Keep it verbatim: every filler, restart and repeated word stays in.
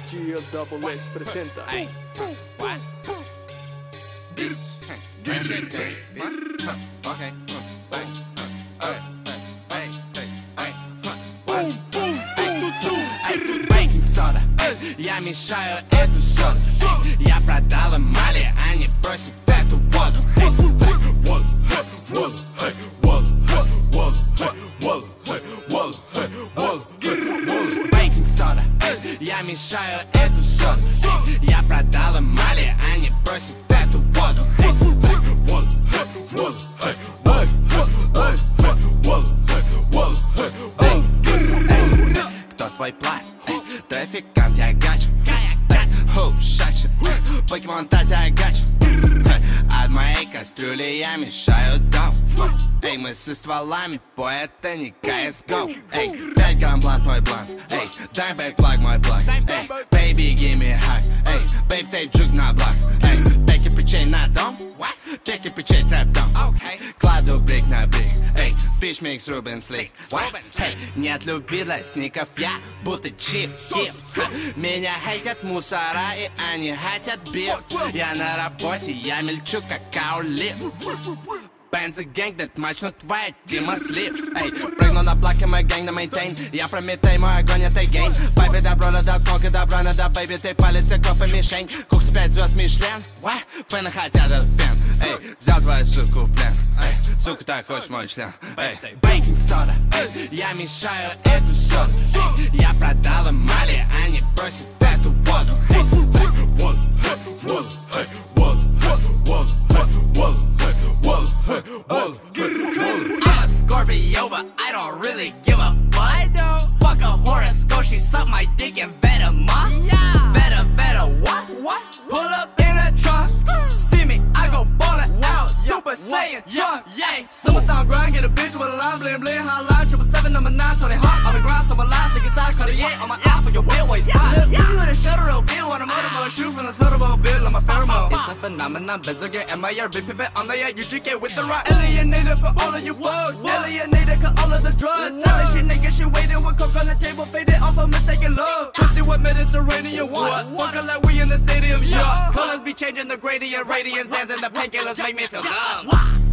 G L Double S presenta. Ay, what? Okay. Baking soda, я мешаю эту соду. Я продал им мали, они просят эту воду. Baking soda, я мешаю эту соду. Я продал им мали, они просят эту воду. Кто твой план? Трафикант, я гачу. Хоу, шачу. Покемон, тать, я гачу. От моей кастрюли я мешаю дом. Эй, мы со стволами, бо это не си эс го. Эй, пять грамм блант, мой блант. Эй, дай бэкплаг, мой благ. Эй, baby, give me high. Эй, бэйб, тейп, джук на благ. Эй, пять кирпичей на дом. Пять кирпичей, трэп дом. Кладу брик на брик. Эй, фиш микс, Рубен Слик. Эй, нет любви для сников, я будто чип, кип. Меня хейтят мусора, и они хотят бит. Я на работе, я мельчу, какао лип. Бензогэнг, дедматч, но твоя Дима слив. Эй, прыгну на блок, и мой гэнг на мейнтейн. Я Прометей, мой огонь, это гейм. Байби, добро, надо, фонка, добро, надо, бэйби, ты палец, и копа, мишень. Кухня пять звезд, Мишлен. Фэны хотят этот фен. Эй, взял твою суку в плен. Эй, сука, так хочешь мой член. Эй, бейкинг сода, я мешаю эту соду. Я продал им мали, они просят эту воду. I'm a Scorpio, but I don't really give a fuck. I don't fuck a horoscope, she suck my dick and better ma. Yeah. Better, better what? What? Pull up in a trunk. See me, I go ballin' out. Super Saiyan drunk, yeah. Summertime grind, get a bitch with a line, bling bling, hotline, triple seven, number nine, Tony Hawk on the ground, so my lines, stick inside, cut it, yeah, on my eye for your bill, waist pop. Look, you in a shutter bill, when I'm motorboat, shoot from the sutterboat bill, on my pheromone. It's a phenomenon, Benzogen, M I R, big pipet on the yeah, you drink it with the rock. Alienated for all of you folks, alienated cause all of the drugs. Selling shit, nigga, shit waiting with coke on the table, faded off of mistaken love. Pussy what Mediterranean what? Walking like we in the stadium, yeah. Colors be changing the gradient, radiance, dancing the painkillers make me feel numb.